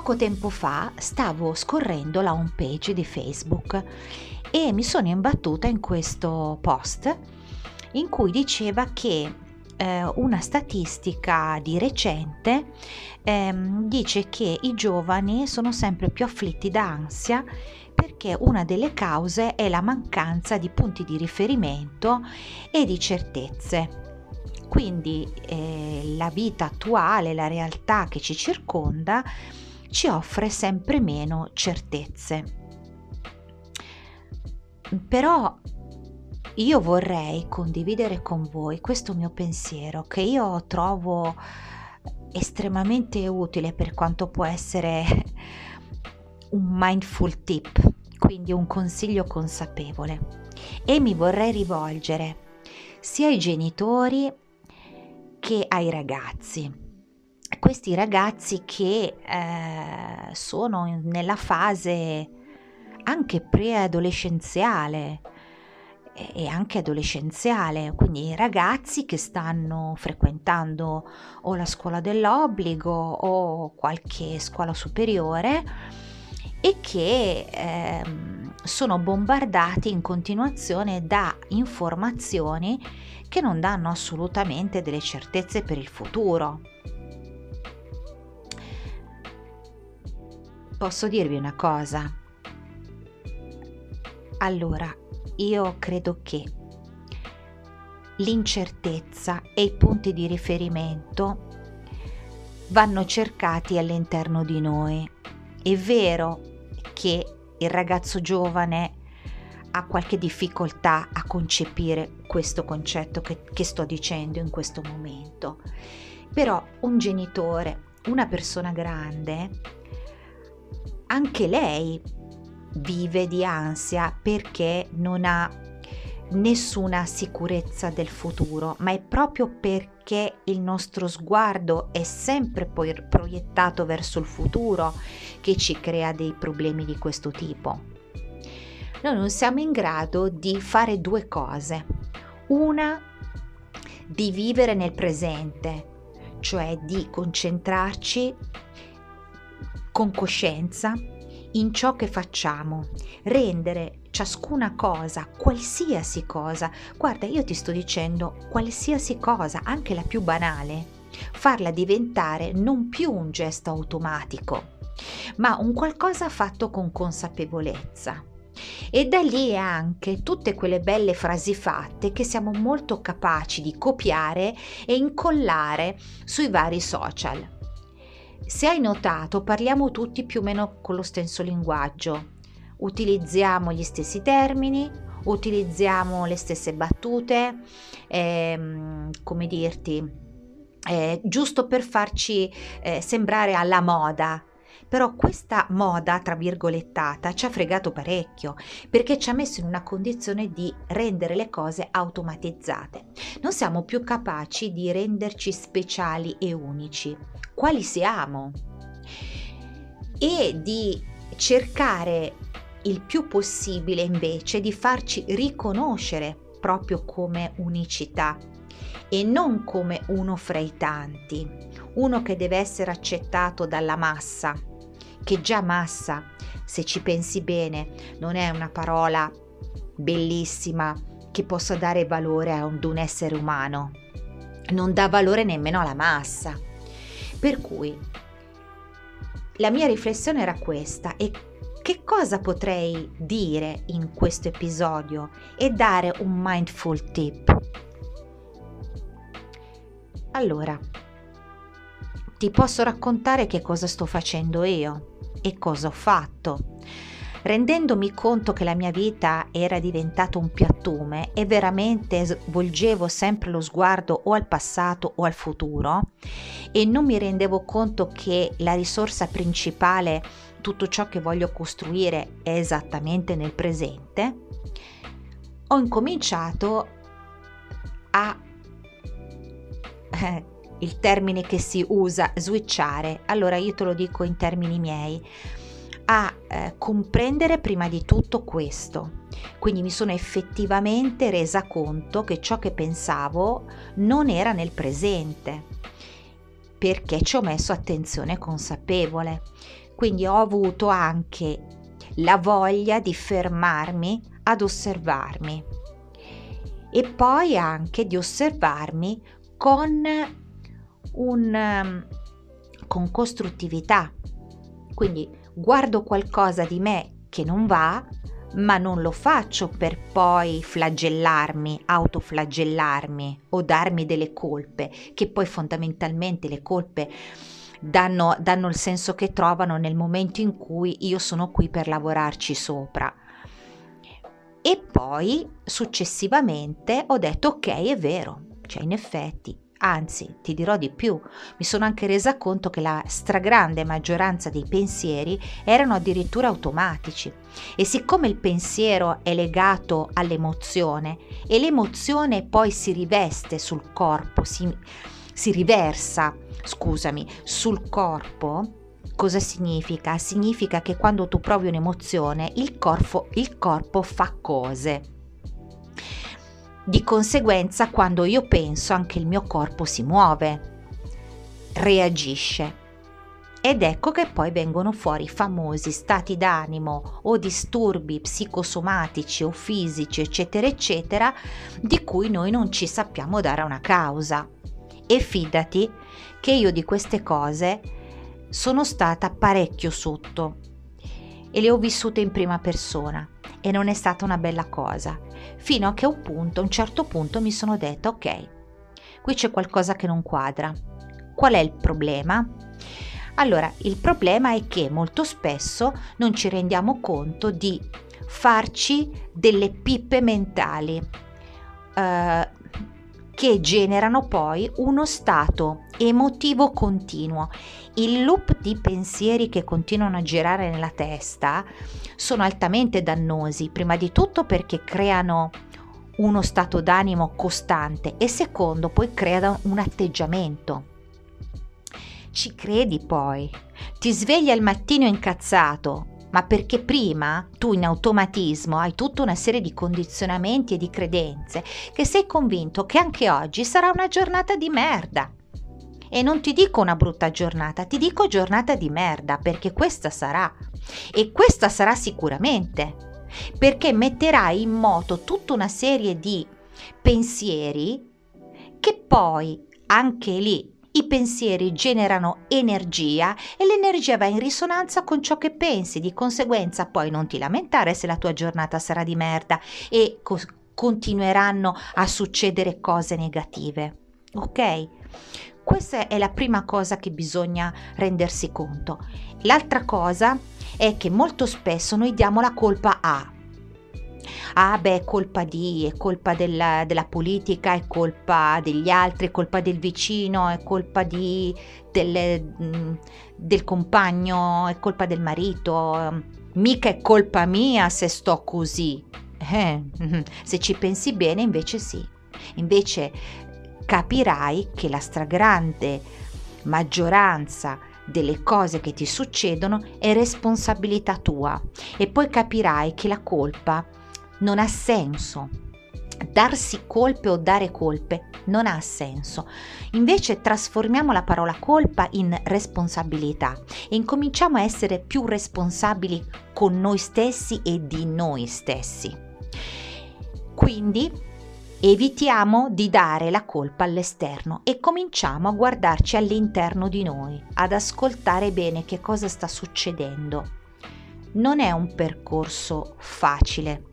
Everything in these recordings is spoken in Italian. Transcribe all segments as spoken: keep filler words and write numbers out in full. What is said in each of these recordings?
Poco tempo fa stavo scorrendo la home page di Facebook e mi sono imbattuta in questo post in cui diceva che eh, una statistica di recente ehm, dice che i giovani sono sempre più afflitti da ansia perché una delle cause è la mancanza di punti di riferimento e di certezze. Quindi eh, la vita attuale, la realtà che ci circonda, ci offre sempre meno certezze. Però io vorrei condividere con voi questo mio pensiero che io trovo estremamente utile per quanto può essere un mindful tip, quindi un consiglio consapevole, e mi vorrei rivolgere sia ai genitori che ai ragazzi. Questi ragazzi che eh, sono in, nella fase anche preadolescenziale e, e anche adolescenziale, quindi ragazzi che stanno frequentando o la scuola dell'obbligo o qualche scuola superiore e che eh, sono bombardati in continuazione da informazioni che non danno assolutamente delle certezze per il futuro. Posso dirvi una cosa? Allora, io credo che l'incertezza e i punti di riferimento vanno cercati all'interno di noi. È vero che il ragazzo giovane ha qualche difficoltà a concepire questo concetto che, che sto dicendo in questo momento, però un genitore, una persona grande, anche lei vive di ansia perché non ha nessuna sicurezza del futuro, ma è proprio perché il nostro sguardo è sempre poi proiettato verso il futuro che ci crea dei problemi di questo tipo. Noi non siamo in grado di fare due cose: una, di vivere nel presente, cioè di concentrarci con coscienza in ciò che facciamo, rendere ciascuna cosa, qualsiasi cosa, guarda, io ti sto dicendo qualsiasi cosa, anche la più banale, farla diventare non più un gesto automatico, ma un qualcosa fatto con consapevolezza. E da lì anche tutte quelle belle frasi fatte che siamo molto capaci di copiare e incollare sui vari social. Se hai notato, parliamo tutti più o meno con lo stesso linguaggio, utilizziamo gli stessi termini, utilizziamo le stesse battute, ehm, come dirti, eh, giusto per farci eh, sembrare alla moda. Però questa moda, tra virgolettata, ci ha fregato parecchio, perché ci ha messo in una condizione di rendere le cose automatizzate. Non siamo più capaci di renderci speciali e unici, quali siamo, e di cercare il più possibile invece di farci riconoscere proprio come unicità e non come uno fra i tanti, uno che deve essere accettato dalla massa, che già massa, se ci pensi bene, non è una parola bellissima che possa dare valore ad un essere umano, non dà valore nemmeno alla massa. Per cui la mia riflessione era questa: e che cosa potrei dire in questo episodio e dare un mindful tip? Allora, ti posso raccontare che cosa sto facendo io e cosa ho fatto, rendendomi conto che la mia vita era diventata un piattume e veramente volgevo sempre lo sguardo o al passato o al futuro e non mi rendevo conto che la risorsa principale, tutto ciò che voglio costruire, è esattamente nel presente. Ho incominciato a eh, il termine che si usa, switchare, allora io te lo dico in termini miei, a eh, comprendere prima di tutto questo. Quindi mi sono effettivamente resa conto che ciò che pensavo non era nel presente, perché ci ho messo attenzione consapevole. Quindi ho avuto anche la voglia di fermarmi ad osservarmi e poi anche di osservarmi con un con costruttività. Quindi guardo qualcosa di me che non va, ma non lo faccio per poi flagellarmi, autoflagellarmi o darmi delle colpe, che poi fondamentalmente le colpe danno, danno il senso che trovano nel momento in cui io sono qui per lavorarci sopra. E poi successivamente ho detto ok, è vero, cioè in effetti, anzi ti dirò di più, mi sono anche resa conto che la stragrande maggioranza dei pensieri erano addirittura automatici e siccome il pensiero è legato all'emozione e l'emozione poi si riveste sul corpo, si, si riversa, scusami, sul corpo. Cosa significa? Significa che quando tu provi un'emozione il corpo, il corpo fa cose. Di conseguenza, quando io penso, anche il mio corpo si muove, reagisce. Ed ecco che poi vengono fuori i famosi stati d'animo o disturbi psicosomatici o fisici, eccetera, eccetera, di cui noi non ci sappiamo dare una causa. E fidati che io di queste cose sono stata parecchio sotto e le ho vissute in prima persona e non è stata una bella cosa, fino a che a un punto, a un certo punto mi sono detta ok, qui c'è qualcosa che non quadra. Qual è il problema? Allora, il problema è che molto spesso non ci rendiamo conto di farci delle pippe mentali eh, che generano poi uno stato emotivo continuo. Il loop di pensieri che continuano a girare nella testa sono altamente dannosi, prima di tutto perché creano uno stato d'animo costante e secondo poi creano un atteggiamento. Ci credi poi? Ti svegli al mattino incazzato, ma perché prima tu in automatismo hai tutta una serie di condizionamenti e di credenze che sei convinto che anche oggi sarà una giornata di merda. E non ti dico una brutta giornata, ti dico giornata di merda, perché questa sarà. E questa sarà sicuramente, perché metterai in moto tutta una serie di pensieri che poi, anche lì, i pensieri generano energia e l'energia va in risonanza con ciò che pensi, di conseguenza poi non ti lamentare se la tua giornata sarà di merda e co- continueranno a succedere cose negative, ok? Questa è la prima cosa che bisogna rendersi conto. L'altra cosa è che molto spesso noi diamo la colpa a ah beh, è colpa di, è colpa della, della politica, è colpa degli altri, è colpa del vicino, è colpa di, del, del compagno, è colpa del marito, mica è colpa mia se sto così. Eh, se ci pensi bene invece sì, invece capirai che la stragrande maggioranza delle cose che ti succedono è responsabilità tua e poi capirai che la colpa non ha senso. Darsi colpe o dare colpe non ha senso. Invece trasformiamo la parola colpa in responsabilità e incominciamo a essere più responsabili con noi stessi e di noi stessi. Quindi evitiamo di dare la colpa all'esterno e cominciamo a guardarci all'interno di noi, ad ascoltare bene che cosa sta succedendo. Non è un percorso facile,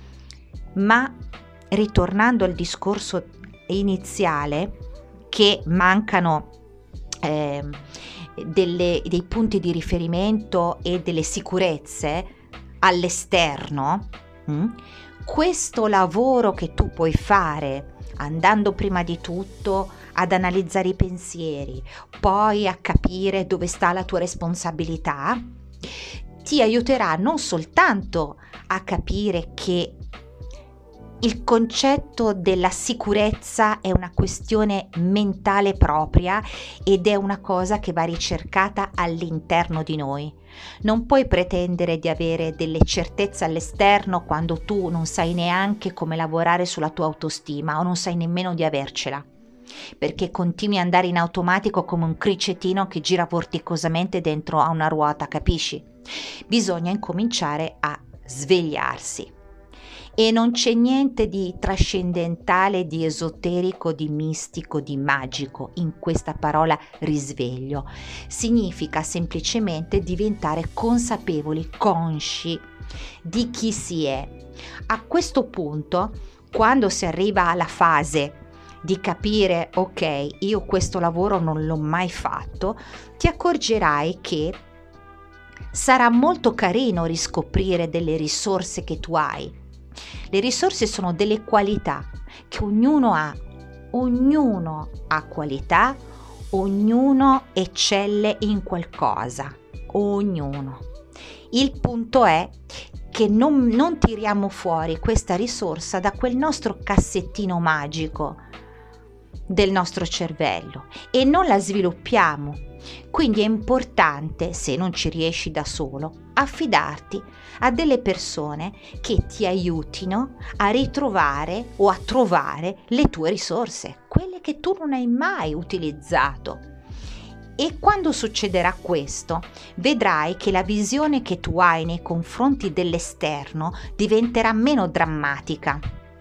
ma ritornando al discorso iniziale, che mancano eh, delle, dei punti di riferimento e delle sicurezze all'esterno, mh? Questo lavoro che tu puoi fare andando prima di tutto ad analizzare i pensieri, poi a capire dove sta la tua responsabilità, ti aiuterà non soltanto a capire che il concetto della sicurezza è una questione mentale propria ed è una cosa che va ricercata all'interno di noi. Non puoi pretendere di avere delle certezze all'esterno quando tu non sai neanche come lavorare sulla tua autostima o non sai nemmeno di avercela. perché continui ad andare in automatico come un cricettino che gira vorticosamente dentro a una ruota, capisci? Bisogna incominciare a svegliarsi. E non c'è niente di trascendentale, di esoterico, di mistico, di magico in questa parola risveglio. Significa semplicemente diventare consapevoli, consci di chi si è. A questo punto, quando si arriva alla fase di capire, ok, io questo lavoro non l'ho mai fatto, ti accorgerai che sarà molto carino riscoprire delle risorse che tu hai. Le risorse sono delle qualità che ognuno ha, ognuno ha qualità, ognuno eccelle in qualcosa, ognuno. Il punto è che non, non tiriamo fuori questa risorsa da quel nostro cassettino magico del nostro cervello e non la sviluppiamo. Quindi è importante, se non ci riesci da solo, affidarti a delle persone che ti aiutino a ritrovare o a trovare le tue risorse, quelle che tu non hai mai utilizzato. E quando succederà questo, vedrai che la visione che tu hai nei confronti dell'esterno diventerà meno drammatica,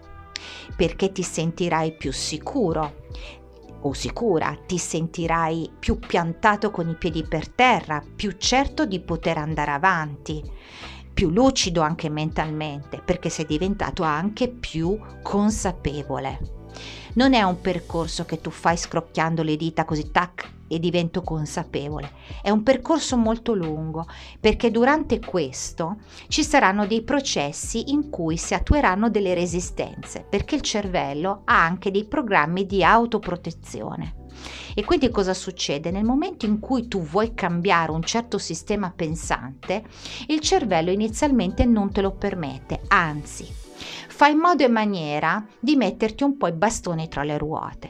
perché ti sentirai più sicuro o sicura, ti sentirai più piantato con i piedi per terra, più certo di poter andare avanti, più lucido anche mentalmente, perché sei diventato anche più consapevole. Non è un percorso che tu fai scrocchiando le dita così tac e divento consapevole. È un percorso molto lungo, perché durante questo ci saranno dei processi in cui si attueranno delle resistenze, perché il cervello ha anche dei programmi di autoprotezione. E quindi cosa succede? Nel momento in cui tu vuoi cambiare un certo sistema pensante, il cervello inizialmente non te lo permette, anzi, fa in modo e maniera di metterti un po' i bastoni tra le ruote.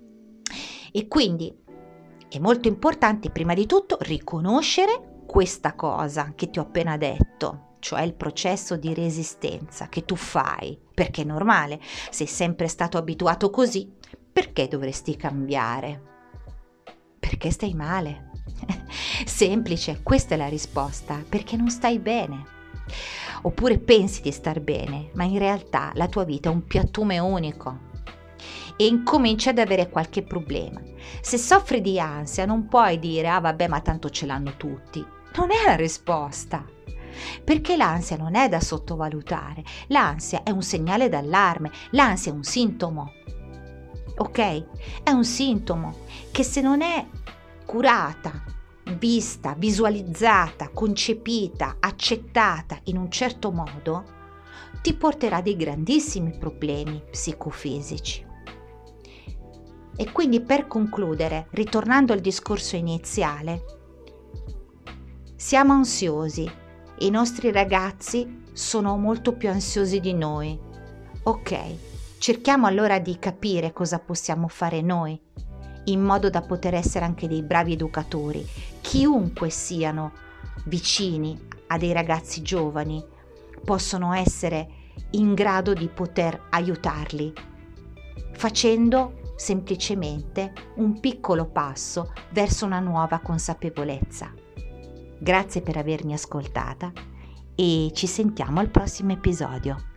E quindi è molto importante, prima di tutto, riconoscere questa cosa che ti ho appena detto, cioè il processo di resistenza che tu fai, perché è normale, sei sempre stato abituato così, perché dovresti cambiare? Perché stai male. Semplice, questa è la risposta, perché non stai bene. Oppure pensi di star bene, ma in realtà la tua vita è un piattume unico e incominci ad avere qualche problema. Se soffri di ansia non puoi dire ah vabbè ma tanto ce l'hanno tutti. Non è la risposta, perché l'ansia non è da sottovalutare, l'ansia è un segnale d'allarme, l'ansia è un sintomo, ok? È un sintomo che se non è curata, vista, visualizzata, concepita, accettata in un certo modo, ti porterà dei grandissimi problemi psicofisici. E quindi, per concludere, ritornando al discorso iniziale, siamo ansiosi e i nostri ragazzi sono molto più ansiosi di noi. Ok, cerchiamo allora di capire cosa possiamo fare noi, in modo da poter essere anche dei bravi educatori, chiunque siano vicini a dei ragazzi giovani, possono essere in grado di poter aiutarli, facendo semplicemente un piccolo passo verso una nuova consapevolezza. Grazie per avermi ascoltata e ci sentiamo al prossimo episodio.